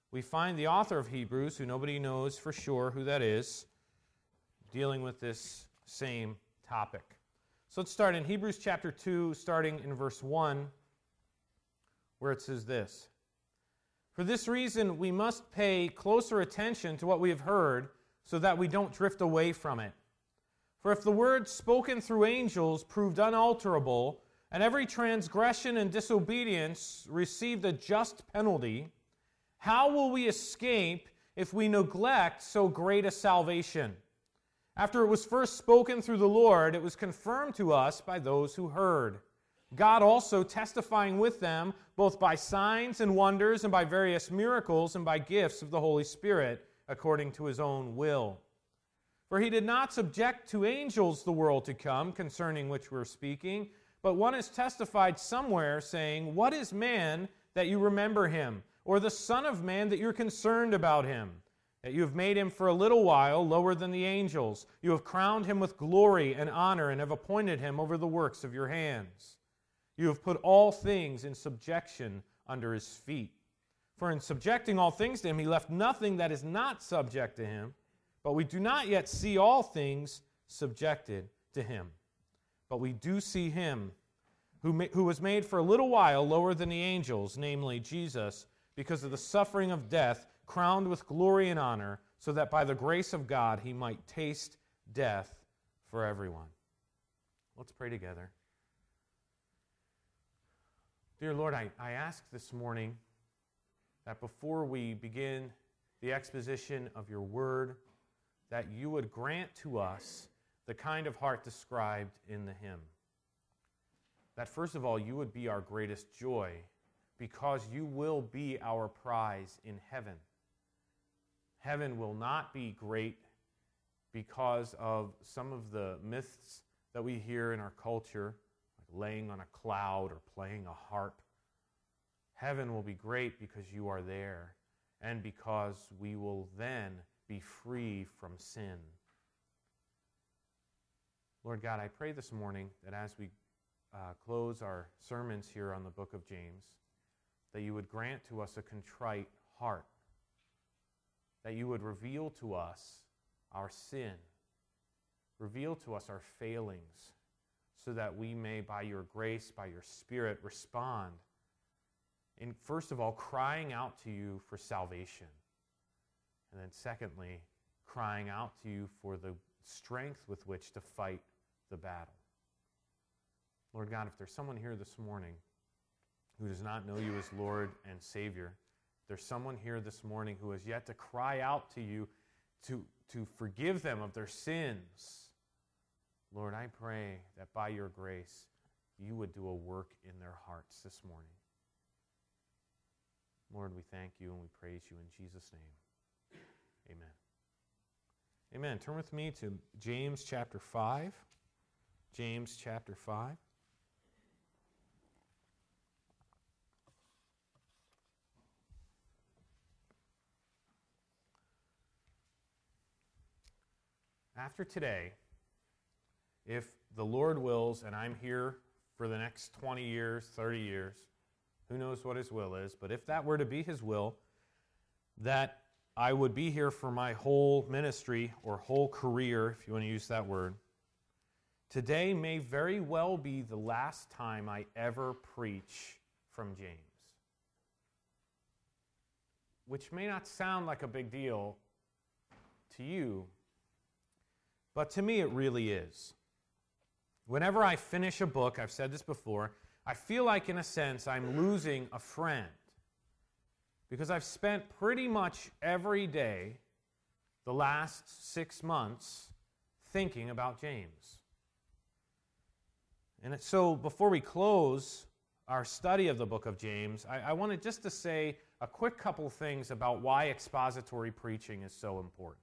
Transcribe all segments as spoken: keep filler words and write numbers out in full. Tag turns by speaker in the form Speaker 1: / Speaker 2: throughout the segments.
Speaker 1: we find the author of Hebrews, who nobody knows for sure who that is, dealing with this same topic. So let's start in Hebrews chapter two, starting in verse one, where it says this. For this reason, we must pay closer attention to what we have heard, so that we don't drift away from it. For if the word spoken through angels proved unalterable, and every transgression and disobedience received a just penalty, how will we escape if we neglect so great a salvation? After it was first spoken through the Lord, it was confirmed to us by those who heard. God also testifying with them, both by signs and wonders, and by various miracles, and by gifts of the Holy Spirit, according to his own will. For he did not subject to angels the world to come, concerning which we're speaking, but one has testified somewhere, saying, What is man that you remember him, or the Son of Man that you're concerned about him? That you have made him for a little while lower than the angels. You have crowned him with glory and honor, and have appointed him over the works of your hands. You have put all things in subjection under his feet. For in subjecting all things to him, he left nothing that is not subject to him. But we do not yet see all things subjected to him. But we do see him who, ma- who was made for a little while lower than the angels, namely Jesus, because of the suffering of death, crowned with glory and honor, so that by the grace of God he might taste death for everyone. Let's pray together. Dear Lord, I, I ask this morning that before we begin the exposition of your word, that you would grant to us the kind of heart described in the hymn. That first of all, you would be our greatest joy, because you will be our prize in heaven. Heaven will not be great because of some of the myths that we hear in our culture, like laying on a cloud or playing a harp. Heaven will be great because you are there, and because we will then be free from sin. Lord God, I pray this morning that as we uh, close our sermons here on the book of James, that you would grant to us a contrite heart, that you would reveal to us our sin, reveal to us our failings, so that we may, by your grace, by your Spirit, respond in, first of all, crying out to you for salvation. And then secondly, crying out to you for the strength with which to fight the battle. Lord God, if there's someone here this morning who does not know you as Lord and Savior, if there's someone here this morning who has yet to cry out to you to, to forgive them of their sins, Lord, I pray that by your grace, you would do a work in their hearts this morning. Lord, we thank you and we praise you in Jesus' name. Amen. Amen. Turn with me to James chapter five. James chapter five. After today, if the Lord wills, and I'm here for the next twenty years, thirty years, who knows what his will is, but if that were to be his will, that I would be here for my whole ministry, or whole career, if you want to use that word, today may very well be the last time I ever preach from James. Which may not sound like a big deal to you, but to me it really is. Whenever I finish a book, I've said this before, I feel like, in a sense, I'm losing a friend. Because I've spent pretty much every day the last six months thinking about James. And so before we close our study of the book of James, I, I wanted just to say a quick couple things about why expository preaching is so important.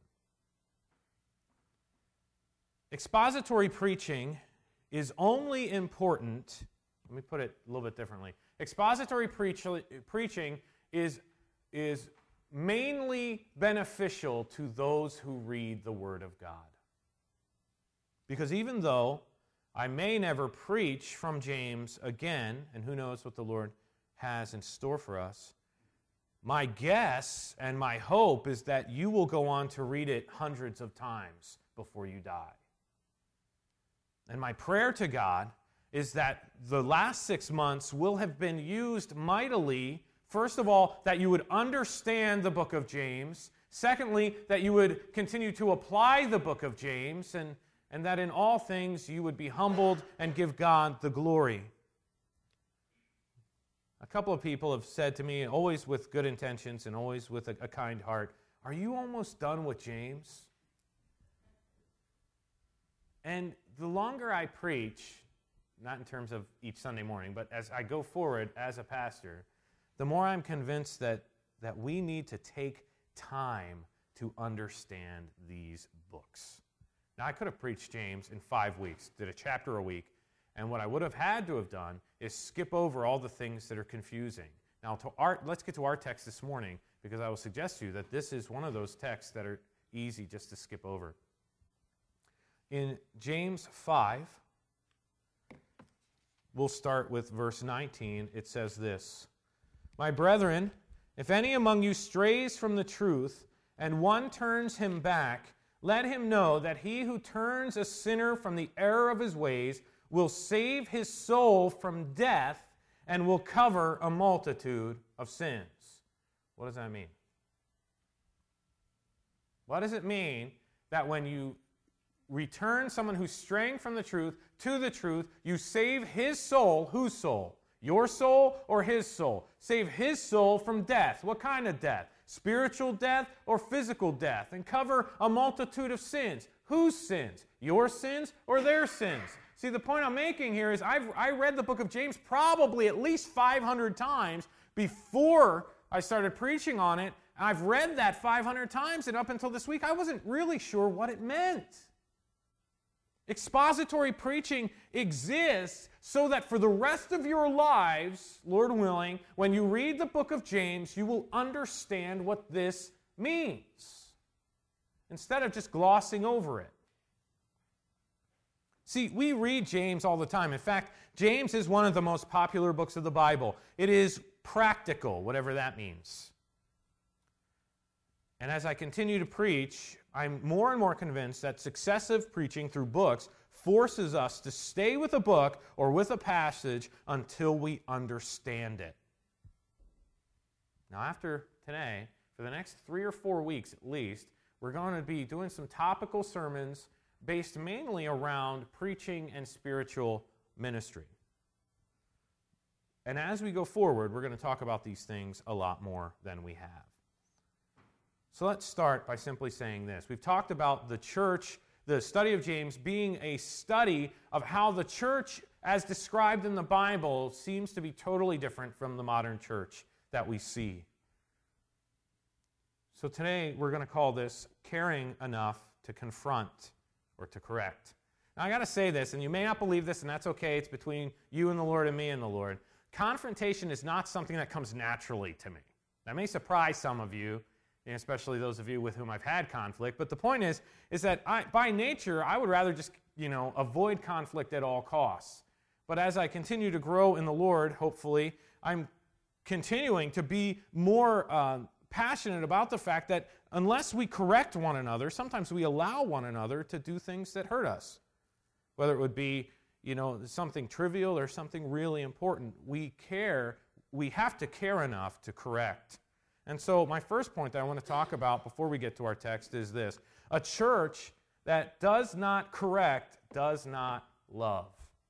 Speaker 1: Expository preaching is only important, let me put it a little bit differently. Expository preach, preaching is, is mainly beneficial to those who read the Word of God. Because even though I may never preach from James again, and who knows what the Lord has in store for us, my guess and my hope is that you will go on to read it hundreds of times before you die. And my prayer to God is that the last six months will have been used mightily. First of all, that you would understand the book of James. Secondly, that you would continue to apply the book of James, and, and that in all things you would be humbled and give God the glory. A couple of people have said to me, always with good intentions and always with a, a kind heart, "Are you almost done with James?" And the longer I preach, not in terms of each Sunday morning, but as I go forward as a pastor, the more I'm convinced that, that we need to take time to understand these books. Now, I could have preached James in five weeks, did a chapter a week, and what I would have had to have done is skip over all the things that are confusing. Now, to our, let's get to our text this morning, because I will suggest to you that this is one of those texts that are easy just to skip over. In James five, we'll start with verse nineteen. It says this, "My brethren, if any among you strays from the truth, and one turns him back, let him know that he who turns a sinner from the error of his ways will save his soul from death and will cover a multitude of sins." What does that mean? What does it mean that when you return someone who's straying from the truth to the truth, you save his soul? Whose soul? Your soul or his soul? Save his soul from death. What kind of death? Spiritual death or physical death? And cover a multitude of sins. Whose sins? Your sins or their sins? See, the point I'm making here is I've I read the book of James probably at least five hundred times before I started preaching on it. I've read that five hundred times, and up until this week, I wasn't really sure what it meant. Expository preaching exists so that for the rest of your lives, Lord willing, when you read the book of James, you will understand what this means, instead of just glossing over it. See, we read James all the time. In fact, James is one of the most popular books of the Bible. It is practical, whatever that means. And as I continue to preach, I'm more and more convinced that successive preaching through books forces us to stay with a book or with a passage until we understand it. Now, after today, for the next three or four weeks at least, we're going to be doing some topical sermons based mainly around preaching and spiritual ministry. And as we go forward, we're going to talk about these things a lot more than we have. So let's start by simply saying this. We've talked about the church, the study of James being a study of how the church, as described in the Bible, seems to be totally different from the modern church that we see. So today we're going to call this caring enough to confront or to correct. Now I got to say this, and you may not believe this, and that's okay. It's between you and the Lord and me and the Lord. Confrontation is not something that comes naturally to me. That may surprise some of you, and especially those of you with whom I've had conflict. But the point is, is that I, by nature, I would rather just, you know, avoid conflict at all costs. But as I continue to grow in the Lord, hopefully, I'm continuing to be more uh, passionate about the fact that unless we correct one another, sometimes we allow one another to do things that hurt us. Whether it would be, you know, something trivial or something really important, we care, we have to care enough to correct. And so my first point that I want to talk about before we get to our text is this. A church that does not correct does not love.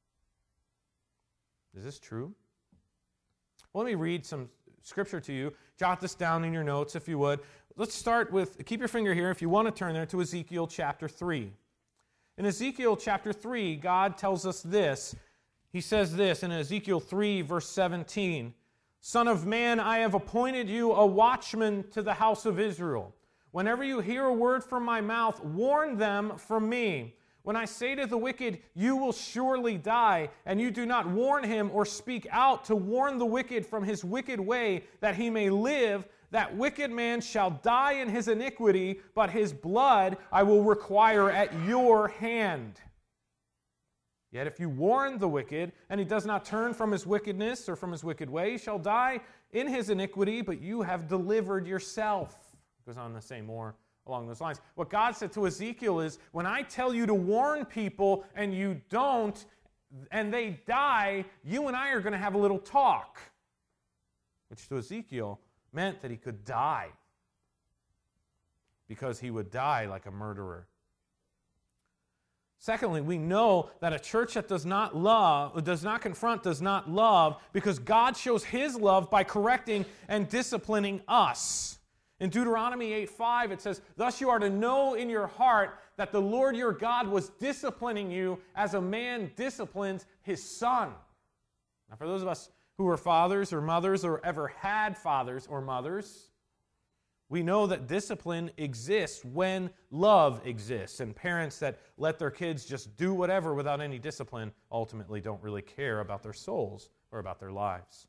Speaker 1: Is this true? Well, let me read some scripture to you. Jot this down in your notes if you would. Let's start with, keep your finger here if you want to turn there, to Ezekiel chapter three. In Ezekiel chapter three, God tells us this. He says this in Ezekiel three, verse seventeen. Son of man, I have appointed you a watchman to the house of Israel. Whenever you hear a word from my mouth, warn them from me. When I say to the wicked, you will surely die, and you do not warn him or speak out to warn the wicked from his wicked way, that he may live, that wicked man shall die in his iniquity, but his blood I will require at your hand. Yet if you warn the wicked, and he does not turn from his wickedness or from his wicked way, he shall die in his iniquity, but you have delivered yourself. It goes on to say more along those lines. What God said to Ezekiel is, when I tell you to warn people and you don't, and they die, you and I are going to have a little talk. Which to Ezekiel meant that he could die, because he would die like a murderer. Secondly, we know that a church that does not love, does not confront, does not love, because God shows his love by correcting and disciplining us. In Deuteronomy eight five, it says, "Thus you are to know in your heart that the Lord your God was disciplining you as a man disciplines his son." Now, for those of us who are fathers or mothers or ever had fathers or mothers, we know that discipline exists when love exists, and parents that let their kids just do whatever without any discipline ultimately don't really care about their souls or about their lives.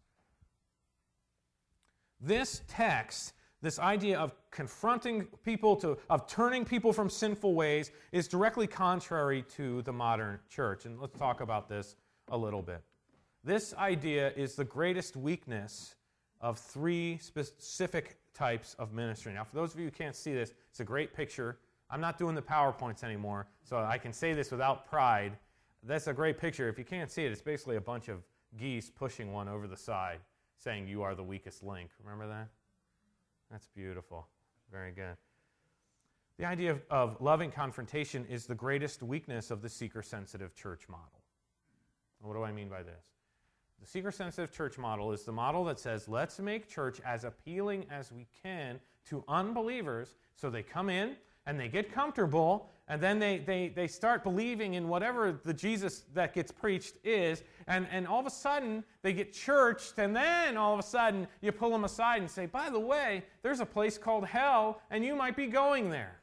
Speaker 1: This text, this idea of confronting people, to, of turning people from sinful ways, is directly contrary to the modern church. And let's talk about this a little bit. This idea is the greatest weakness of three specific types of ministry. Now, for those of you who can't see this, it's a great picture. I'm not doing the PowerPoints anymore, so I can say this without pride. That's a great picture. If you can't see it, it's basically a bunch of geese pushing one over the side, saying, "You are the weakest link." Remember that? That's beautiful. Very good. The idea of, of loving confrontation is the greatest weakness of the seeker-sensitive church model. What do I mean by this? The seeker-sensitive church model is the model that says, let's make church as appealing as we can to unbelievers so they come in and they get comfortable, and then they, they, they start believing in whatever the Jesus that gets preached is, and, and all of a sudden they get churched, and then all of a sudden you pull them aside and say, by the way, there's a place called hell, and you might be going there.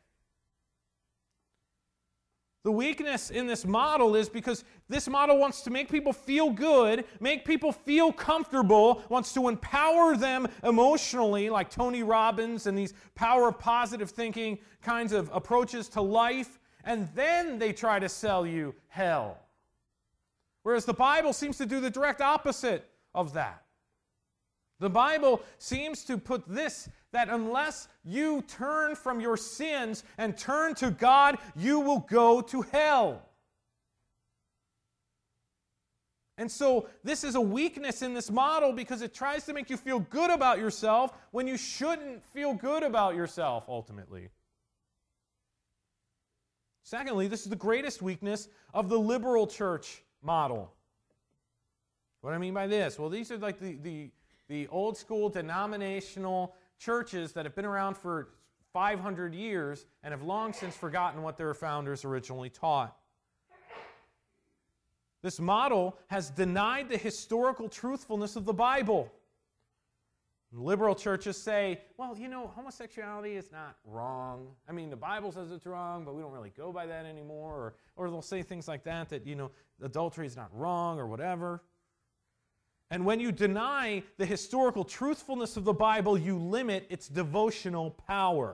Speaker 1: The weakness in this model is because this model wants to make people feel good, make people feel comfortable, wants to empower them emotionally, like Tony Robbins and these power of positive thinking kinds of approaches to life, and then they try to sell you hell. Whereas the Bible seems to do the direct opposite of that. The Bible seems to put this, that unless you turn from your sins and turn to God, you will go to hell. And so this is a weakness in this model because it tries to make you feel good about yourself when you shouldn't feel good about yourself, ultimately. Secondly, this is the greatest weakness of the liberal church model. What do I mean by this? Well, these are like the, the, the old school denominational churches that have been around for five hundred years and have long since forgotten what their founders originally taught. This model has denied the historical truthfulness of the Bible. Liberal churches say, well, you know, homosexuality is not wrong. I mean, the Bible says it's wrong, but we don't really go by that anymore. Or, or they'll say things like that, that, you know, adultery is not wrong or whatever. And when you deny the historical truthfulness of the Bible, you limit its devotional power.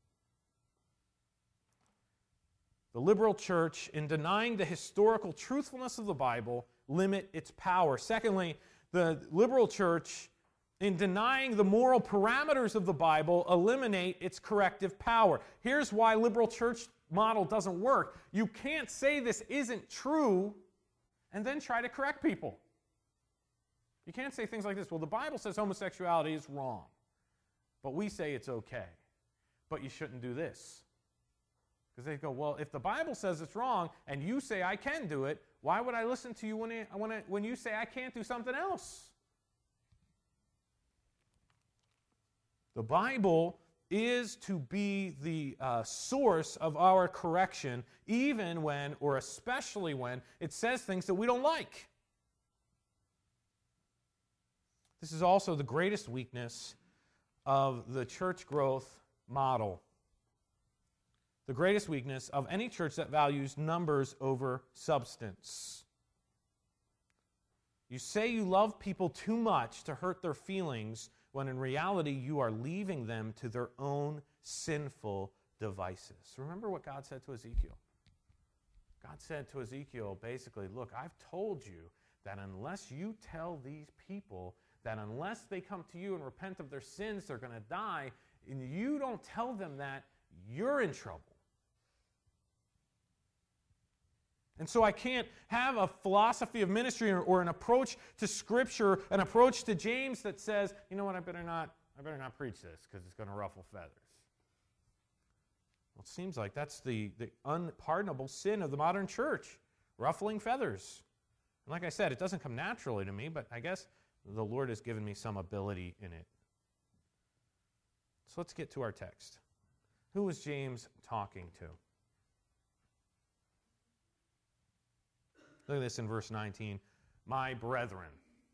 Speaker 1: The liberal church, in denying the historical truthfulness of the Bible, limit its power. Secondly, the liberal church, in denying the moral parameters of the Bible, eliminate its corrective power. Here's why liberal church model doesn't work. You can't say this isn't true and then try to correct people. You can't say things like this, well, the Bible says homosexuality is wrong, but we say it's okay, but you shouldn't do this. Because they go, well, if the Bible says it's wrong and you say I can do it, why would I listen to you when, it, when, it, when you say I can't do something else? The Bible is to be the uh, source of our correction, even when, or especially when, it says things that we don't like. This is also the greatest weakness of the church growth model. The greatest weakness of any church that values numbers over substance. You say you love people too much to hurt their feelings, when in reality you are leaving them to their own sinful devices. Remember what God said to Ezekiel. God said to Ezekiel, basically, look, I've told you that unless you tell these people that unless they come to you and repent of their sins, they're going to die, and you don't tell them that, you're in trouble. And so I can't have a philosophy of ministry or, or an approach to Scripture, an approach to James that says, you know what, I better not, I better not preach this because it's going to ruffle feathers. Well, it seems like that's the, the unpardonable sin of the modern church, ruffling feathers. And like I said, it doesn't come naturally to me, but I guess the Lord has given me some ability in it. So let's get to our text. Who was James talking to? Look at this in verse nineteen. My brethren.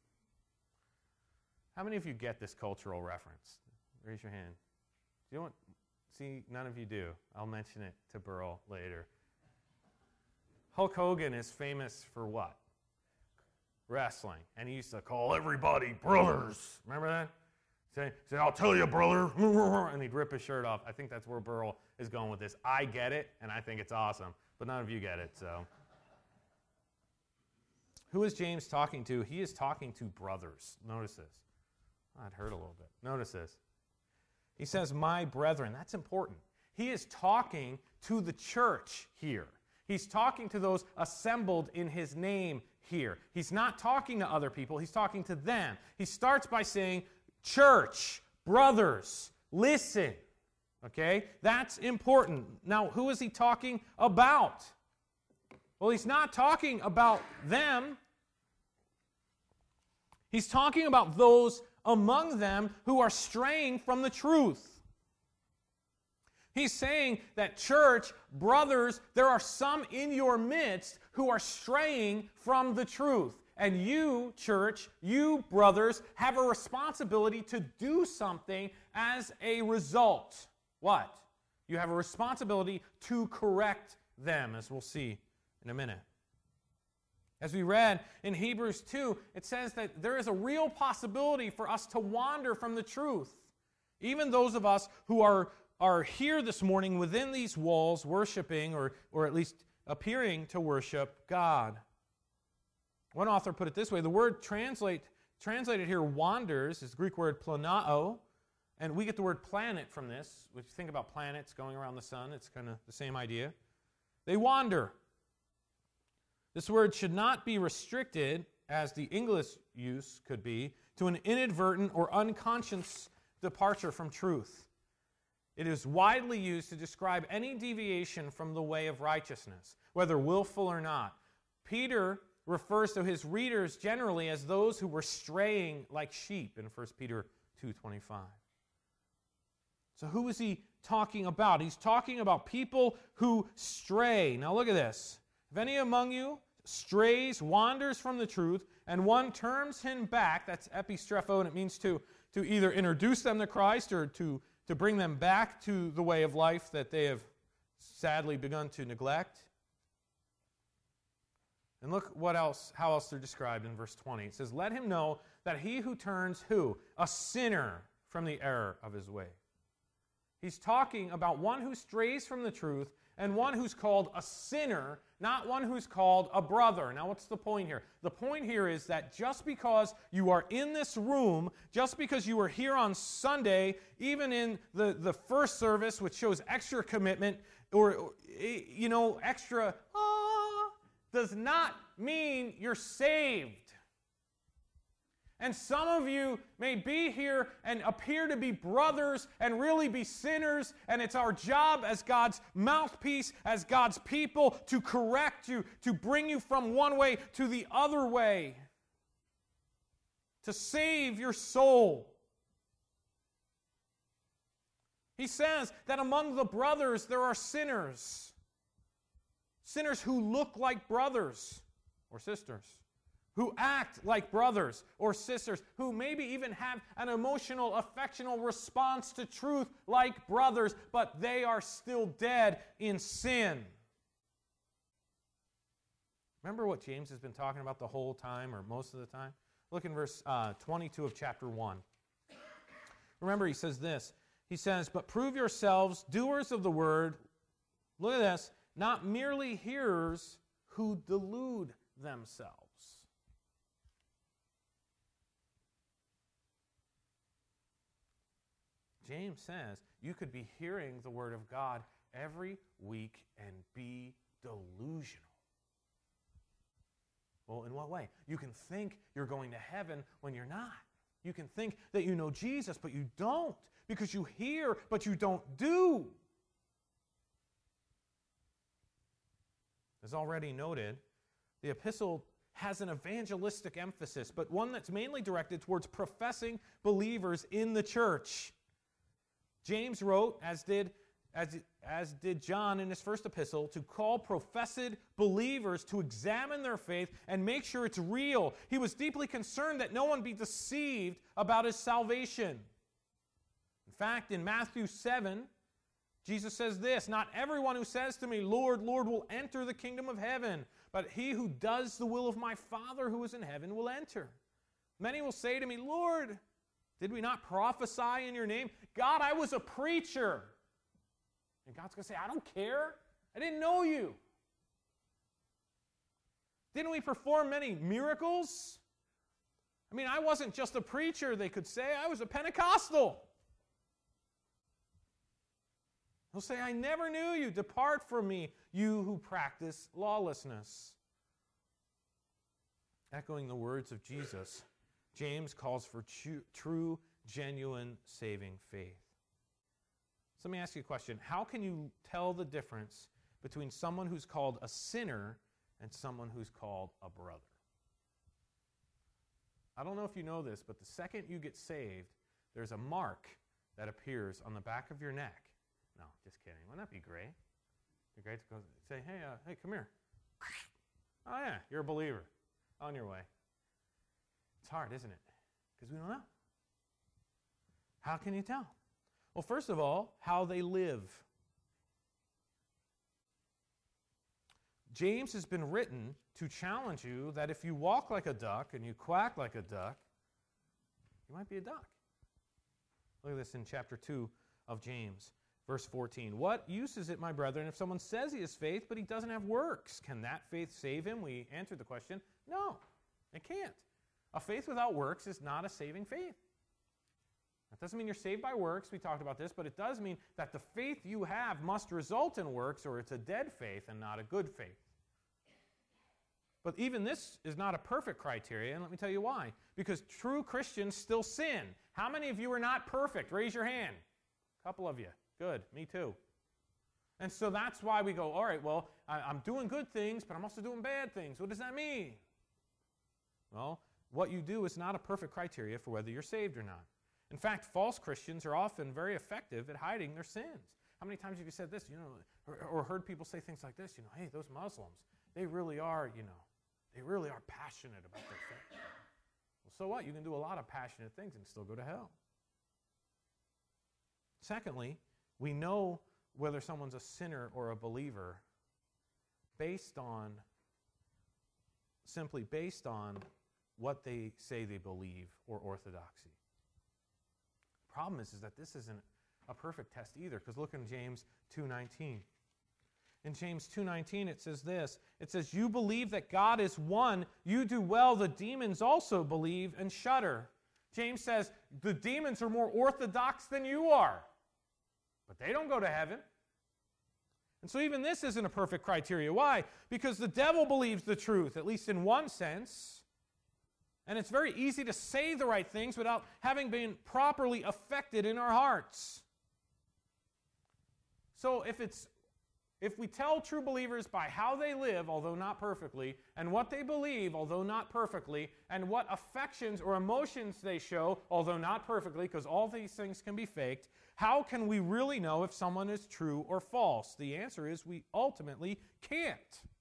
Speaker 1: How many of you get this cultural reference? Raise your hand. Do you want? See, none of you do. I'll mention it to Burl later. Hulk Hogan is famous for what? Wrestling. And he used to call everybody brothers. Remember that? Say, say, I'll tell you, brother. And he'd rip his shirt off. I think that's where Burl is going with this. I get it, and I think it's awesome. But none of you get it, so. Who is James talking to? He is talking to brothers. Notice this. Oh, it hurt a little bit. Notice this. He says, my brethren. That's important. He is talking to the church here. He's talking to those assembled in his name here. He's not talking to other people. He's talking to them. He starts by saying, church, brothers, listen. Okay? That's important. Now, who is he talking about? Well, he's not talking about them. He's talking about those among them who are straying from the truth. He's saying that, church, brothers, there are some in your midst who are straying from the truth. And you, church, you, brothers, have a responsibility to do something as a result. What? You have a responsibility to correct them, as we'll see in a minute. As we read in Hebrews two, it says that there is a real possibility for us to wander from the truth. Even those of us who are, are here this morning within these walls worshiping, or, or at least appearing to worship God. One author put it this way: the word translate, translated here, wanders, is the Greek word planao, and we get the word planet from this. If you think about planets going around the sun, it's kind of the same idea. They wander. This word should not be restricted, as the English use could be, to an inadvertent or unconscious departure from truth. It is widely used to describe any deviation from the way of righteousness, whether willful or not. Peter refers to his readers generally as those who were straying like sheep in First Peter two twenty-five. So who is he talking about? He's talking about people who stray. Now look at this. If any among you strays, wanders from the truth, and one turns him back, that's epistrepho, and it means to, to either introduce them to Christ or to, to bring them back to the way of life that they have sadly begun to neglect. And look what else, how else they're described in verse twenty. It says, let him know that he who turns who? A sinner from the error of his way. He's talking about one who strays from the truth and one who's called a sinner, not one who's called a brother. Now, what's the point here? The point here is that just because you are in this room, just because you are here on Sunday, even in the, the first service, which shows extra commitment, or, you know, extra, ah, does not mean you're saved. And some of you may be here and appear to be brothers and really be sinners, and it's our job as God's mouthpiece, as God's people, to correct you, to bring you from one way to the other way, to save your soul. He says that among the brothers there are sinners, sinners who look like brothers or sisters, who act like brothers or sisters, who maybe even have an emotional, affectional response to truth like brothers, but they are still dead in sin. Remember what James has been talking about the whole time, or most of the time? Look in verse uh, twenty-two of chapter one. Remember, he says this. He says, but prove yourselves doers of the word, look at this, not merely hearers, who delude themselves. James says you could be hearing the Word of God every week and be delusional. Well, in what way? You can think you're going to heaven when you're not. You can think that you know Jesus, but you don't, because you hear, but you don't do. As already noted, the epistle has an evangelistic emphasis, but one that's mainly directed towards professing believers in the church. James wrote, as did, as, as did John in his first epistle, to call professed believers to examine their faith and make sure it's real. He was deeply concerned that no one be deceived about his salvation. In fact, in Matthew seven, Jesus says this, "Not everyone who says to me, 'Lord, Lord,' will enter the kingdom of heaven, but he who does the will of my Father who is in heaven will enter. Many will say to me, 'Lord, did we not prophesy in your name?' 'God, I was a preacher.' And God's going to say, 'I don't care. I didn't know you.' 'Didn't we perform many miracles?' I mean, I wasn't just a preacher, they could say. I was a Pentecostal. He'll say, 'I never knew you. Depart from me, you who practice lawlessness.'" Echoing the words of Jesus, James calls for true, true, genuine, saving faith. So let me ask you a question. How can you tell the difference between someone who's called a sinner and someone who's called a brother? I don't know if you know this, but the second you get saved, there's a mark that appears on the back of your neck. No, just kidding. Wouldn't that be great? It'd be great to go say, hey, uh, hey, come here. Oh, yeah, you're a believer. On your way. It's hard, isn't it? Because we don't know. How can you tell? Well, first of all, how they live. James has been written to challenge you that if you walk like a duck and you quack like a duck, you might be a duck. Look at this in chapter two of James, verse fourteen. "What use is it, my brethren, if someone says he has faith, but he doesn't have works? Can that faith save him?" We answered the question, no, it can't. A faith without works is not a saving faith. That doesn't mean you're saved by works, we talked about this, but it does mean that the faith you have must result in works, or it's a dead faith and not a good faith. But even this is not a perfect criteria, and let me tell you why. Because true Christians still sin. How many of you are not perfect? Raise your hand. A couple of you. Good. Me too. And so that's why we go, all right, well, I, I'm doing good things, but I'm also doing bad things. What does that mean? Well, what you do is not a perfect criteria for whether you're saved or not. In fact, false Christians are often very effective at hiding their sins. How many times have you said this, you know, or, or heard people say things like this, you know, hey, those Muslims, they really are, you know, they really are passionate about their faith. Well, so what? You can do a lot of passionate things and still go to hell. Secondly, we know whether someone's a sinner or a believer based on, simply based on what they say they believe or orthodoxy. The problem is, is that this isn't a perfect test either, because look in James two nineteen. In James two nineteen it says this, it says, "You believe that God is one, you do well, the demons also believe and shudder." James says, the demons are more orthodox than you are, but they don't go to heaven. And so even this isn't a perfect criteria. Why? Because the devil believes the truth, at least in one sense. And it's very easy to say the right things without having been properly affected in our hearts. So if it's if we tell true believers by how they live, although not perfectly, and what they believe, although not perfectly, and what affections or emotions they show, although not perfectly, because all these things can be faked, how can we really know if someone is true or false? The answer is we ultimately can't.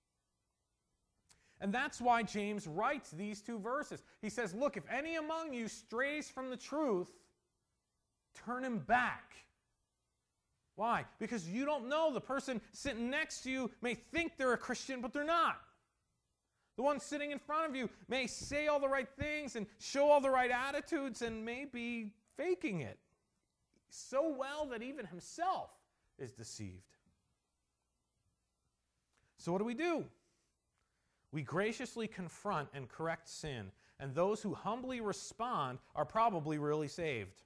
Speaker 1: And that's why James writes these two verses. He says, look, if any among you strays from the truth, turn him back. Why? Because you don't know. The person sitting next to you may think they're a Christian, but they're not. The one sitting in front of you may say all the right things and show all the right attitudes and may be faking it so well that even himself is deceived. So what do we do? We graciously confront and correct sin, and those who humbly respond are probably really saved.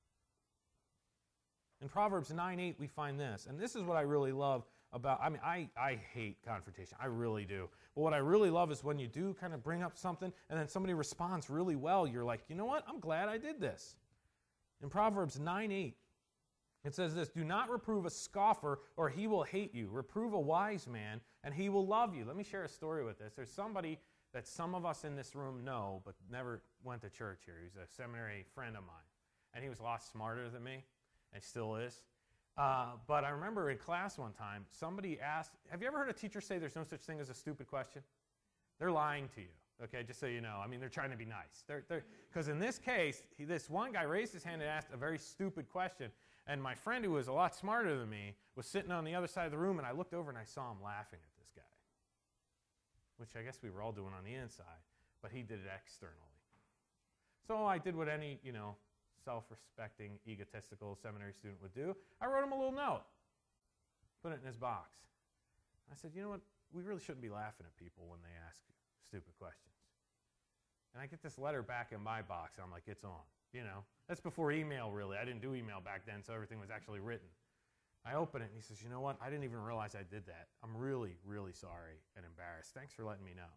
Speaker 1: In Proverbs nine eight, we find this, and this is what I really love about, I mean, I, I hate confrontation. I really do. But what I really love is when you do kind of bring up something, and then somebody responds really well, you're like, you know what? I'm glad I did this. In Proverbs nine eight, it says this, do not reprove a scoffer, or he will hate you. Reprove a wise man, and he will love you. Let me share a story with this. There's somebody that some of us in this room know, but never went to church here. He's a seminary friend of mine, and he was a lot smarter than me, and still is. Uh, but I remember in class one time, somebody asked, have you ever heard a teacher say there's no such thing as a stupid question? They're lying to you, okay, just so you know. I mean, they're trying to be nice. Because in this case, he, this one guy raised his hand and asked a very stupid question, and my friend, who was a lot smarter than me, was sitting on the other side of the room, and I looked over and I saw him laughing at this guy, which I guess we were all doing on the inside, but he did it externally. So I did what any, you know, self-respecting, egotistical seminary student would do. I wrote him a little note, put it in his box. I said, you know what, we really shouldn't be laughing at people when they ask stupid questions. And I get this letter back in my box, and I'm like, it's on, you know. That's before email, really. I didn't do email back then, so everything was actually written. I open it, and he says, you know what, I didn't even realize I did that. I'm really, really sorry and embarrassed. Thanks for letting me know.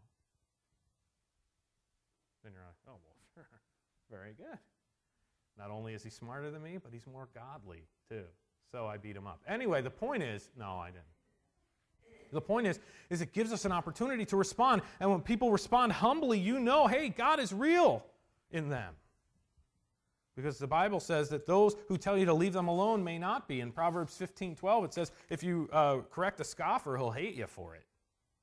Speaker 1: Then you're like, oh, well, sure. Very good. Not only is he smarter than me, but he's more godly, too. So I beat him up. Anyway, the point is, no, I didn't. The point is, is it gives us an opportunity to respond. And when people respond humbly, you know, hey, God is real in them. Because the Bible says that those who tell you to leave them alone may not be. In Proverbs fifteen twelve, it says, if you uh, correct a scoffer, he'll hate you for it.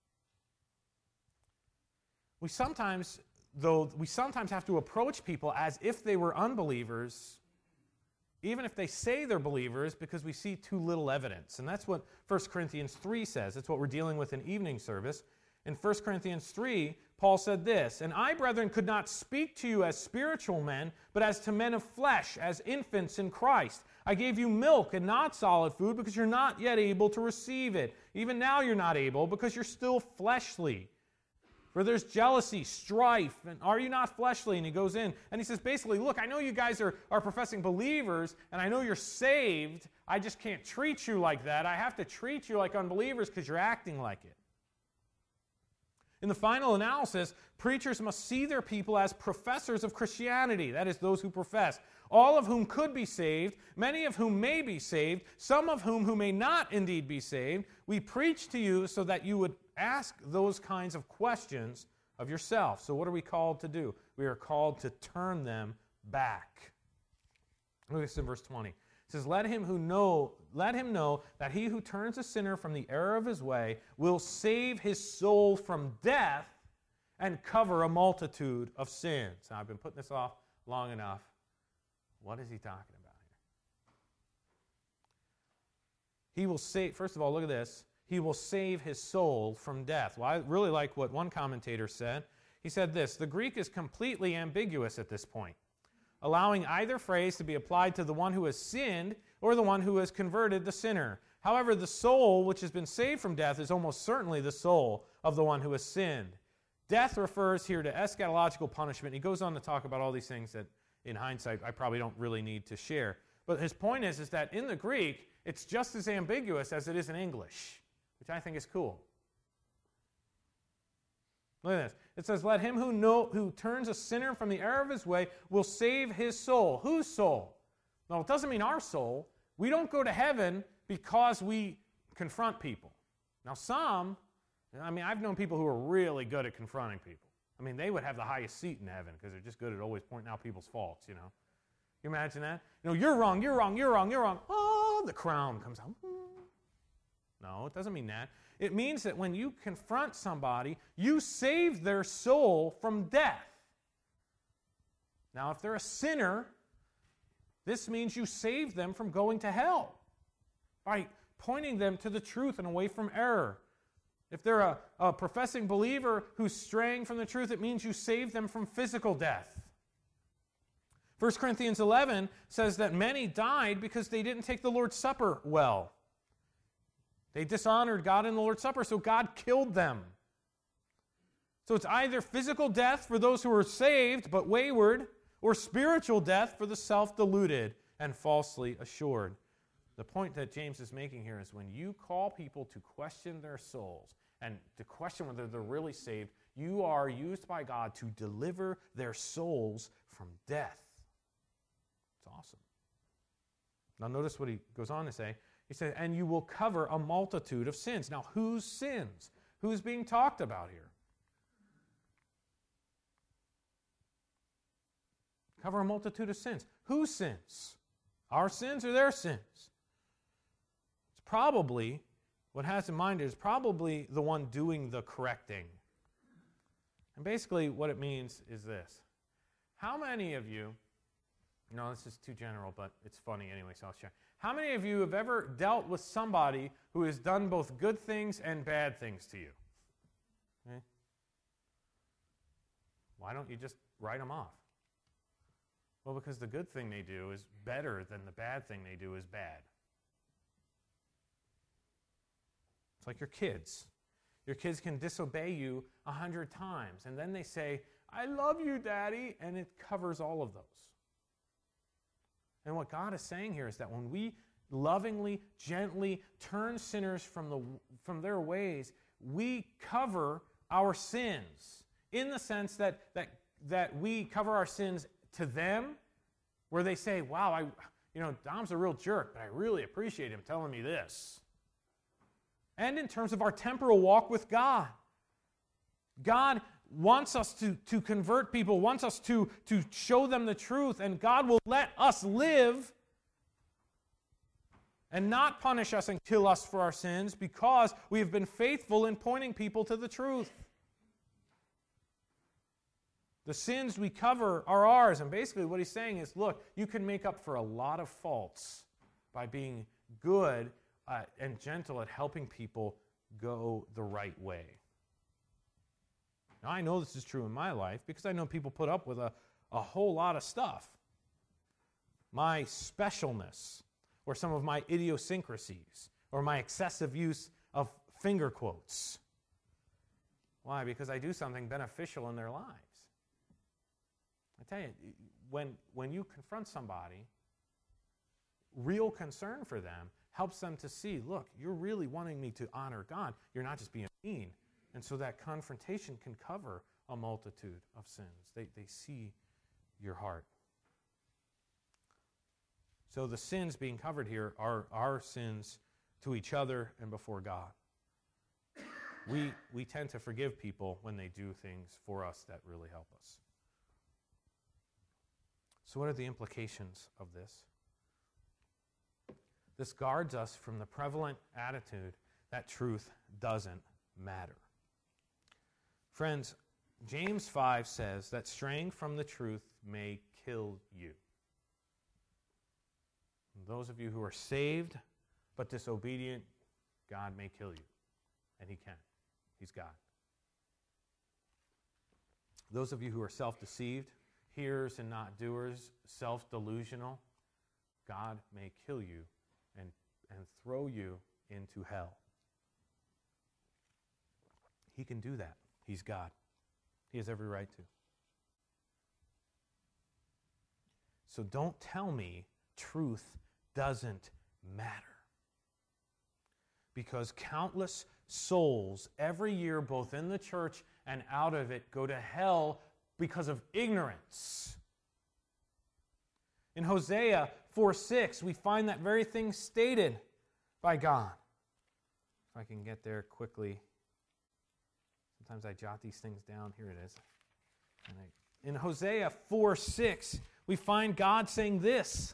Speaker 1: We sometimes, though, we sometimes have to approach people as if they were unbelievers, even if they say they're believers, because we see too little evidence. And that's what First Corinthians three says. That's what we're dealing with in evening service. In First Corinthians three, Paul said this, and I, brethren, could not speak to you as spiritual men, but as to men of flesh, as infants in Christ. I gave you milk and not solid food because you're not yet able to receive it. Even now you're not able because you're still fleshly. For there's jealousy, strife, and are you not fleshly? And he goes in, and he says basically, look, I know you guys are, are professing believers, and I know you're saved. I just can't treat you like that. I have to treat you like unbelievers because you're acting like it. In the final analysis, preachers must see their people as professors of Christianity, that is, those who profess, all of whom could be saved, many of whom may be saved, some of whom who may not indeed be saved. We preach to you so that you would ask those kinds of questions of yourself. So what are we called to do? We are called to turn them back. Look at this in verse twenty. It says, let him who know, let him know that he who turns a sinner from the error of his way will save his soul from death and cover a multitude of sins. Now, I've been putting this off long enough. What is he talking about here? He will save, first of all, look at this. He will save his soul from death. Well, I really like what one commentator said. He said this, the Greek is completely ambiguous at this point, allowing either phrase to be applied to the one who has sinned or the one who has converted the sinner. However, the soul which has been saved from death is almost certainly the soul of the one who has sinned. Death refers here to eschatological punishment. He goes on to talk about all these things that, in hindsight, I probably don't really need to share. But his point is, is that in the Greek, it's just as ambiguous as it is in English, which I think is cool. Look at this. It says, let him who know, who turns a sinner from the error of his way will save his soul. Whose soul? No, it doesn't mean our soul. We don't go to heaven because we confront people. Now some, I mean, I've known people who are really good at confronting people. I mean, they would have the highest seat in heaven because they're just good at always pointing out people's faults, you know. You imagine that? You know, you're wrong, you're wrong, you're wrong, you're wrong. Oh, the crown comes out. No, it doesn't mean that. It means that when you confront somebody, you save their soul from death. Now, if they're a sinner, this means you save them from going to hell by pointing them to the truth and away from error. If they're a, a professing believer who's straying from the truth, it means you save them from physical death. First Corinthians eleven says that many died because they didn't take the Lord's Supper well. They dishonored God in the Lord's Supper, so God killed them. So it's either physical death for those who are saved but wayward, or spiritual death for the self-deluded and falsely assured. The point that James is making here is when you call people to question their souls and to question whether they're really saved, you are used by God to deliver their souls from death. It's awesome. Now notice what he goes on to say. He said, and you will cover a multitude of sins. Now whose sins? Who's being talked about here? Cover a multitude of sins. Whose sins? Our sins or their sins? It's probably, what has in mind is probably the one doing the correcting. And basically what it means is this. How many of you, no, this is too general, but it's funny anyway, so I'll share. How many of you have ever dealt with somebody who has done both good things and bad things to you? Okay. Why don't you just write them off? Well, because the good thing they do is better than the bad thing they do is bad. It's like your kids. Your kids can disobey you a hundred times, and then they say, I love you, Daddy, and it covers all of those. And what God is saying here is that when we lovingly, gently turn sinners from, the, from their ways, we cover our sins in the sense that, that, that we cover our sins to them, where they say, wow, I, you know, Dom's a real jerk, but I really appreciate him telling me this. And in terms of our temporal walk with God. God wants us to, to convert people, wants us to, to show them the truth, and God will let us live and not punish us and kill us for our sins because we have been faithful in pointing people to the truth. The sins we cover are ours. And basically what he's saying is, look, you can make up for a lot of faults by being good uh, and gentle at helping people go the right way. Now, I know this is true in my life because I know people put up with a, a whole lot of stuff. My specialness, or some of my idiosyncrasies, or my excessive use of finger quotes. Why? Because I do something beneficial in their lives. I tell you, when, when you confront somebody, real concern for them helps them to see, look, you're really wanting me to honor God. You're not just being mean. And so that confrontation can cover a multitude of sins. They, they see your heart. So the sins being covered here are our sins to each other and before God. We, we tend to forgive people when they do things for us that really help us. So what are the implications of this? This guards us from the prevalent attitude that truth doesn't matter. Friends, James five says that straying from the truth may kill you. Those of you who are saved but disobedient, God may kill you. And he can. He's God. Those of you who are self-deceived, hearers and not doers, self-delusional, God may kill you and, and throw you into hell. He can do that. He's God. He has every right to. So don't tell me truth doesn't matter. Because countless souls every year, both in the church and out of it, go to hell because of ignorance. In Hosea four six, we find that very thing stated by God. If I can get there quickly. Sometimes I jot these things down. Here it is. And I, in Hosea four six, we find God saying this.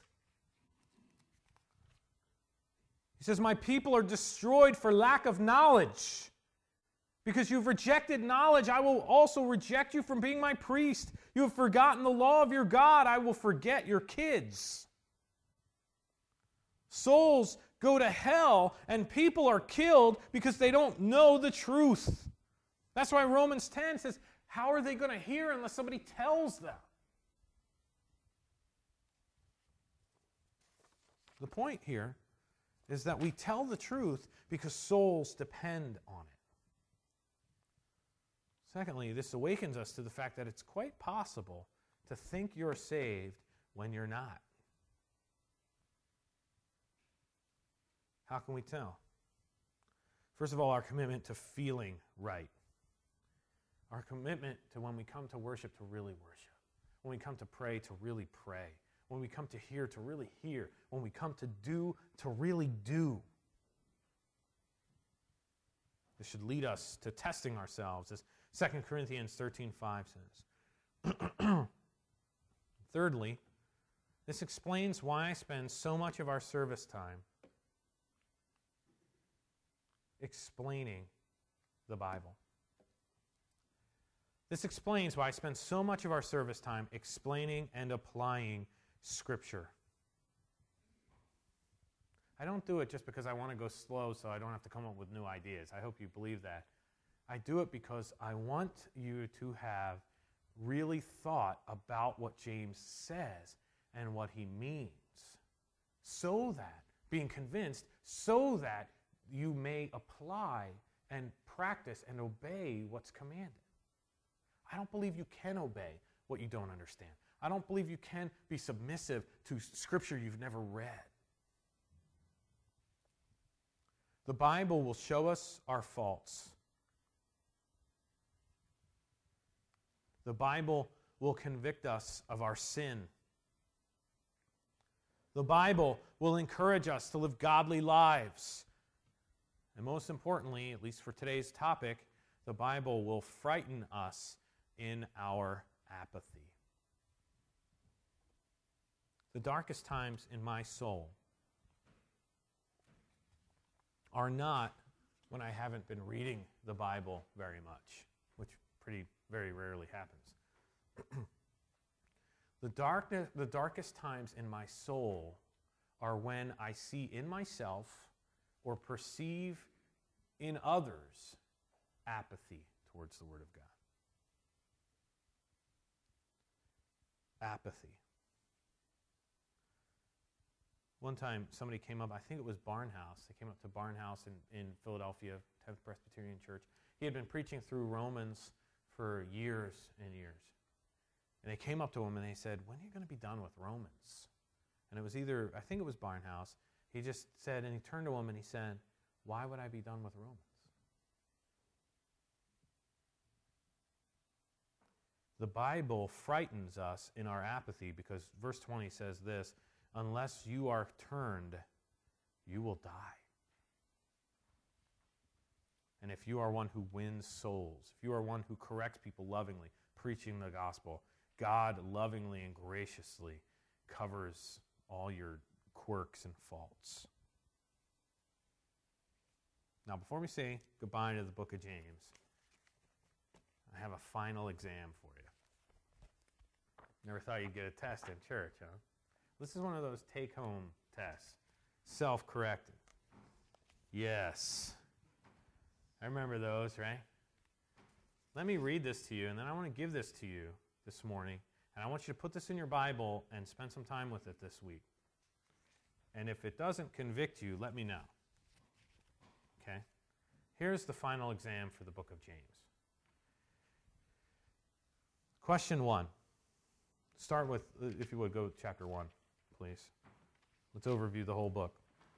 Speaker 1: He says, my people are destroyed for lack of knowledge. Because you've rejected knowledge, I will also reject you from being my priest. You have forgotten the law of your God, I will forget your kids. Souls go to hell, and people are killed because they don't know the truth. That's why Romans ten says, how are they going to hear unless somebody tells them? The point here is that we tell the truth because souls depend on it. Secondly, this awakens us to the fact that it's quite possible to think you're saved when you're not. How can we tell? First of all, our commitment to feeling right. Our commitment to when we come to worship to really worship. When we come to pray to really pray. When we come to hear to really hear. When we come to do to really do. This should lead us to testing ourselves, as Second Corinthians thirteen five says. Thirdly, this explains why I spend so much of our service time explaining the Bible. This explains why I spend so much of our service time explaining and applying Scripture. I don't do it just because I want to go slow so I don't have to come up with new ideas. I hope you believe that. I do it because I want you to have really thought about what James says and what he means, so that, being convinced, so that you may apply and practice and obey what's commanded. I don't believe you can obey what you don't understand. I don't believe you can be submissive to Scripture you've never read. The Bible will show us our faults. The Bible will convict us of our sin. The Bible will encourage us to live godly lives. And most importantly, at least for today's topic, the Bible will frighten us in our apathy. The darkest times in my soul are not when I haven't been reading the Bible very much, which pretty very rarely happens. the darkness, the darkest times in my soul are when I see in myself or perceive in others apathy towards the Word of God. Apathy. One time, somebody came up, I think it was Barnhouse. They came up to Barnhouse in, in Philadelphia, tenth Presbyterian Church. He had been preaching through Romans for years and years. And they came up to him and they said, when are you going to be done with Romans? And it was either, I think it was Barnhouse. He just said, and he turned to him and he said, why would I be done with Romans? The Bible frightens us in our apathy because verse twenty says this, unless you are turned, you will die. And if you are one who wins souls, if you are one who corrects people lovingly, preaching the gospel, God lovingly and graciously covers all your quirks and faults. Now, before we say goodbye to the book of James, I have a final exam for you. Never thought you'd get a test in church, huh? This is one of those take-home tests. Self-corrected. Yes. I remember those, right? Let me read this to you, and then I want to give this to you this morning. And I want you to put this in your Bible and spend some time with it this week. And if it doesn't convict you, let me know. Okay? Here's the final exam for the book of James. Question one. Start with, if you would, go to chapter one, please. Let's overview the whole book.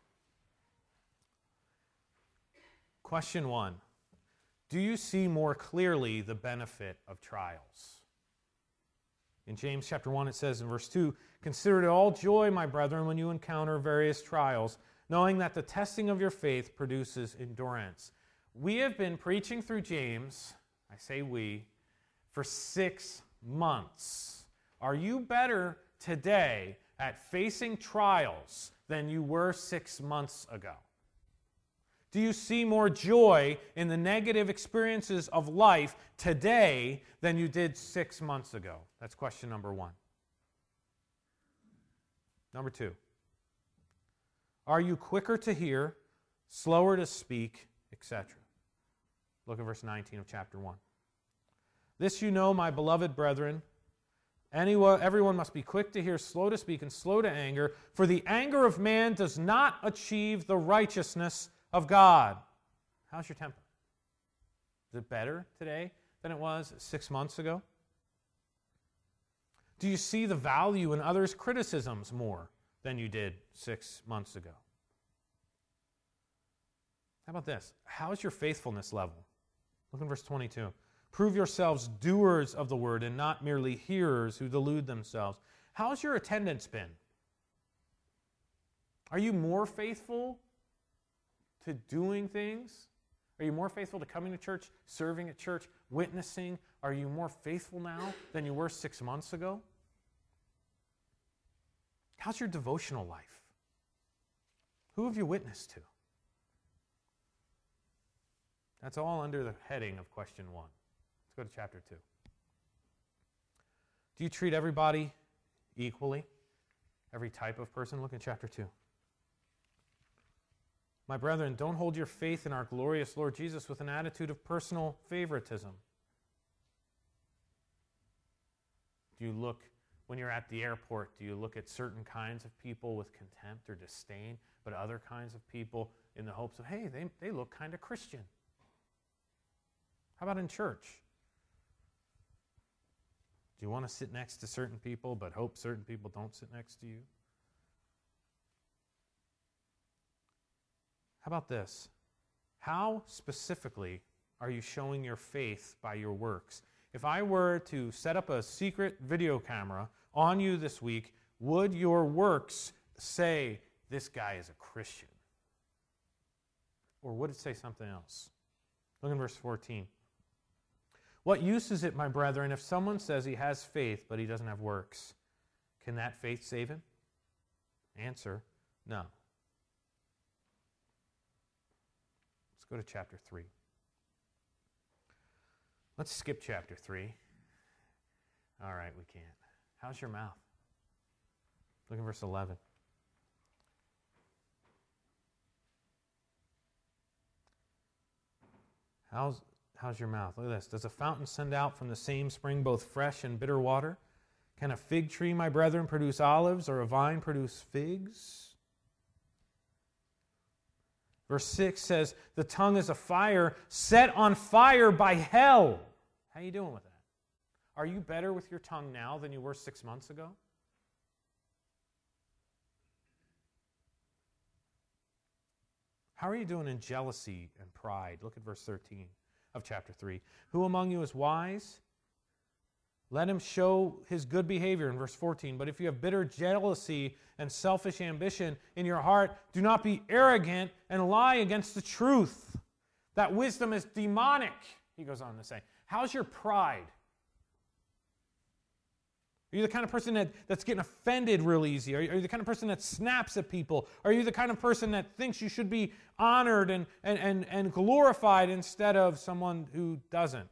Speaker 1: Question one. Do you see more clearly the benefit of trials? In James chapter one, it says in verse two, consider it all joy, my brethren, when you encounter various trials, knowing that the testing of your faith produces endurance. We have been preaching through James, I say we, for six months. Are you better today at facing trials than you were six months ago? Do you see more joy in the negative experiences of life today than you did six months ago? That's question number one. Number two. Are you quicker to hear, slower to speak, et cetera? Look at verse nineteen of chapter one. This you know, my beloved brethren, anyone, everyone must be quick to hear, slow to speak, and slow to anger, for the anger of man does not achieve the righteousness of God. How's your temper? Is it better today than it was six months ago? Do you see the value in others' criticisms more than you did six months ago? How about this? How's your faithfulness level? Look in verse twenty-two. Prove yourselves doers of the word and not merely hearers who delude themselves. How's your attendance been? Are you more faithful to doing things? Are you more faithful to coming to church, serving at church, witnessing? Are you more faithful now than you were six months ago? How's your devotional life? Who have you witnessed to? That's all under the heading of question one. Let's go to chapter two. Do you treat everybody equally? Every type of person? Look at chapter two. My brethren, don't hold your faith in our glorious Lord Jesus with an attitude of personal favoritism. Do you look, when you're at the airport, do you look at certain kinds of people with contempt or disdain, but other kinds of people in the hopes of, hey, they, they look kind of Christian? How about in church? Do you want to sit next to certain people, but hope certain people don't sit next to you? How about this? How specifically are you showing your faith by your works? If I were to set up a secret video camera on you this week, would your works say, this guy is a Christian? Or would it say something else? Look in verse fourteen. What use is it, my brethren, if someone says he has faith, but he doesn't have works? Can that faith save him? Answer, no. Let's go to chapter three. Let's skip chapter three. All right, we can't. How's your mouth? Look at verse eleven. How's, how's your mouth? Look at this. Does a fountain send out from the same spring both fresh and bitter water? Can a fig tree, my brethren, produce olives, or a vine produce figs? Verse six says, the tongue is a fire set on fire by hell. How are you doing with that? Are you better with your tongue now than you were six months ago? How are you doing in jealousy and pride? Look at verse thirteen of chapter three. Who among you is wise? Let him show his good behavior in verse fourteen. But if you have bitter jealousy and selfish ambition in your heart, do not be arrogant and lie against the truth. That wisdom is demonic, he goes on to say. How's your pride? Are you the kind of person that, that's getting offended real easy? Are you, are you the kind of person that snaps at people? Are you the kind of person that thinks you should be honored and, and, and, and glorified instead of someone who doesn't?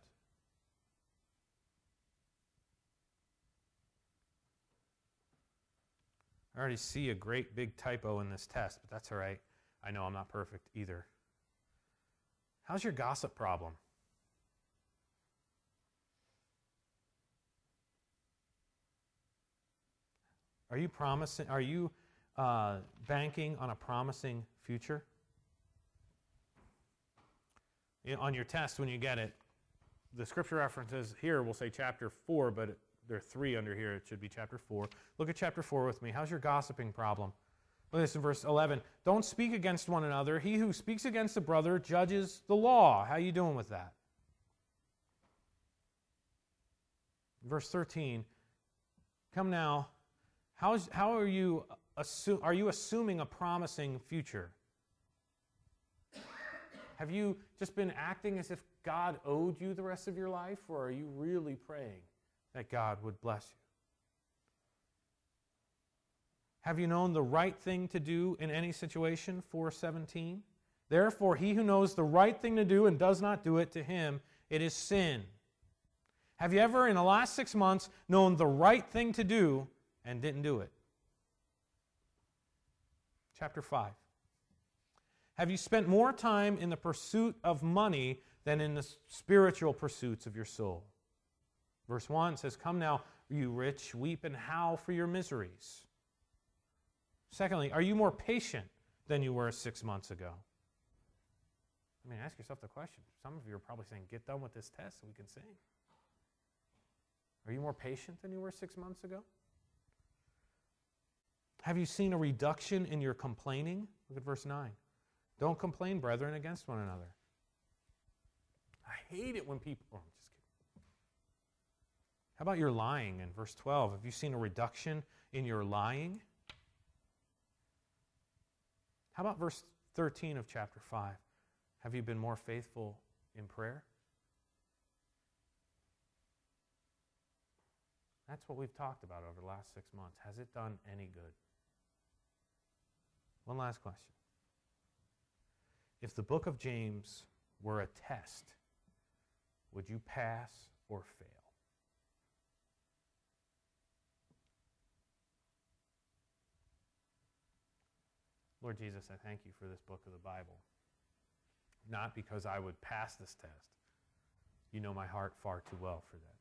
Speaker 1: I already see a great big typo in this test, but that's all right. I know I'm not perfect either. How's your gossip problem? Are you promising? Are you uh, banking on a promising future? You know, on your test, when you get it, the scripture references here will say chapter four, but it, there are three under here. It should be chapter four. Look at chapter four with me. How's your gossiping problem? Look at this in verse eleven. Don't speak against one another. He who speaks against a brother judges the law. How are you doing with that? Verse thirteen. Come now. How's, how are you, assu- are you assuming a promising future? Have you just been acting as if God owed you the rest of your life, or are you really praying that God would bless you? Have you known the right thing to do in any situation? four seventeen. Therefore, he who knows the right thing to do and does not do it, to him it is sin. Have you ever, in the last six months, known the right thing to do and didn't do it? Chapter five. Have you spent more time in the pursuit of money than in the spiritual pursuits of your soul? Verse one says, come now, you rich, weep and howl for your miseries. Secondly, are you more patient than you were six months ago? I mean, ask yourself the question. Some of you are probably saying, get done with this test so we can sing. Are you more patient than you were six months ago? Have you seen a reduction in your complaining? Look at verse nine. Don't complain, brethren, against one another. I hate it when people... Oh, I'm just kidding. How about your lying in verse twelve? Have you seen a reduction in your lying? How about verse thirteen of chapter five? Have you been more faithful in prayer? That's what we've talked about over the last six months. Has it done any good? One last question. If the book of James were a test, would you pass or fail? Lord Jesus, I thank you for this book of the Bible. Not because I would pass this test. You know my heart far too well for that.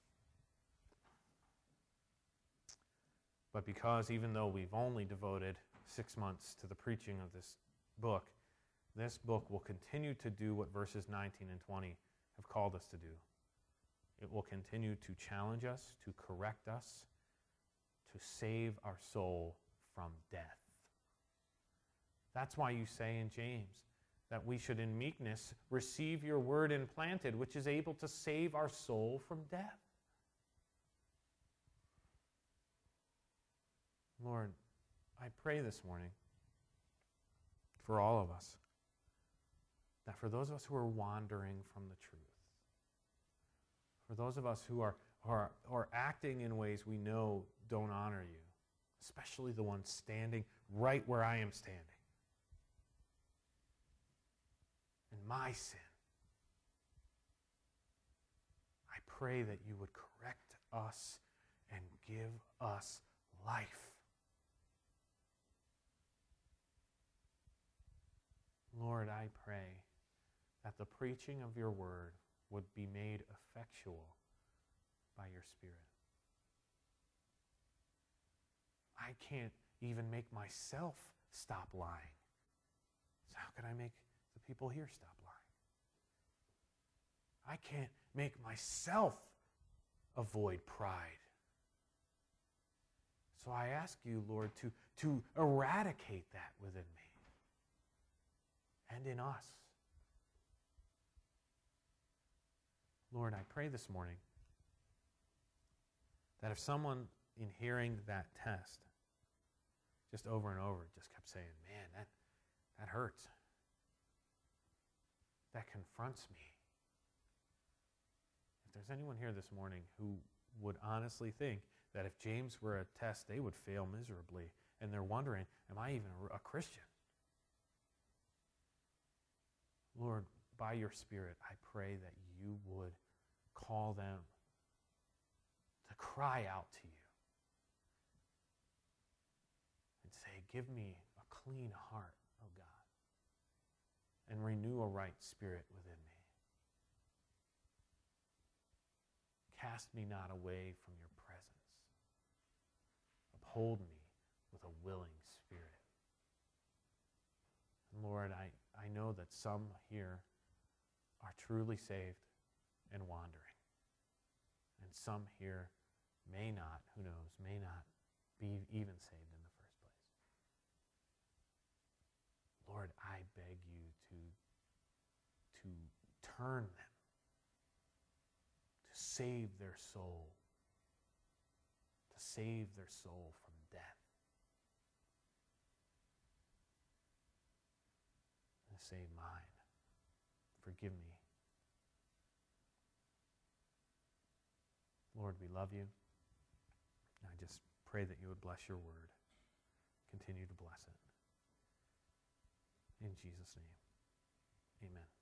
Speaker 1: But because even though we've only devoted six months to the preaching of this book, this book will continue to do what verses nineteen and twenty have called us to do. It will continue to challenge us, to correct us, to save our soul from death. That's why you say in James that we should in meekness receive your word implanted, which is able to save our soul from death. Lord, I pray this morning for all of us, that for those of us who are wandering from the truth, for those of us who are, are, are acting in ways we know don't honor you, especially the ones standing right where I am standing, in my sin, I pray that you would correct us and give us life. Lord, I pray that the preaching of your word would be made effectual by your Spirit. I can't even make myself stop lying. So how can I make the people here stop lying? I can't make myself avoid pride. So I ask you, Lord, to, to eradicate that within me and in us. Lord, I pray this morning that if someone in hearing that test just over and over just kept saying, man, that, that hurts, that confronts me. If there's anyone here this morning who would honestly think that if James were a test, they would fail miserably, and they're wondering, am I even a, a Christian? Lord, by your Spirit, I pray that you would call them to cry out to you and say, give me a clean heart, O God, and renew a right spirit within me. Cast me not away from your presence. Uphold me with a willing spirit. And Lord, I, I know that some here are truly saved and wandering. And some here may not, who knows, may not be even saved in the first place. Lord, I beg you to, to turn them, to save their soul, to save their soul from death, and to save mine. Forgive me. Lord, we love you. I just pray that you would bless your word. Continue to bless it. In Jesus' name, amen.